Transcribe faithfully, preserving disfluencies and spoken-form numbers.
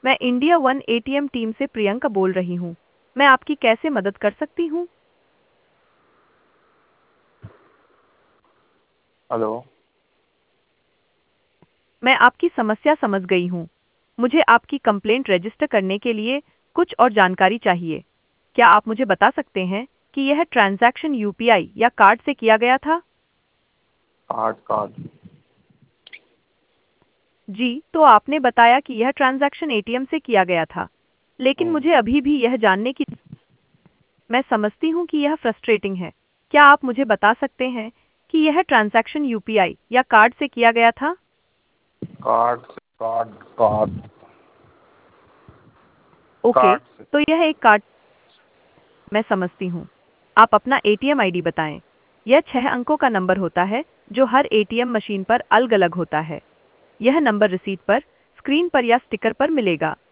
मैं India one ATM team से प्रियंका बोल रही हूँ। मैं आपकी कैसे मदद कर सकती हूँ? हेलो। मैं आपकी समस्या समझ गई हूँ। मुझे आपकी कंप्लेंट रजिस्टर करने के लिए कुछ और जानकारी चाहिए। क्या आप मुझे बता सकते हैं कि यह ट्रांजैक्शन यूपीआई या कार्ड से किया गया था? Card card. जी, तो आपने बताया कि यह ट्रांजैक्शन एटीएम से किया गया था। लेकिन हम्म, मुझे अभी भी यह जानने की मैं समझती हूँ कि यह फ्रस्ट्रेटिंग है। क्या आप मुझे बता सकते हैं कि यह ट्रांजैक्शन यूपीआई या कार्ड से किया गया था? कार्ड से कार्ड कार्ड ओके, कार्ड से। तो यह एक कार्ड मैं समझती हूँ। आप अपना एटीएम आईडी बताएं। यह छह अंकों का नंबर होता है जो हर एटीएम मशीन पर अलग-अलग होता है। यह नंबर रिसीट पर, स्क्रीन पर या स्टिकर पर मिलेगा।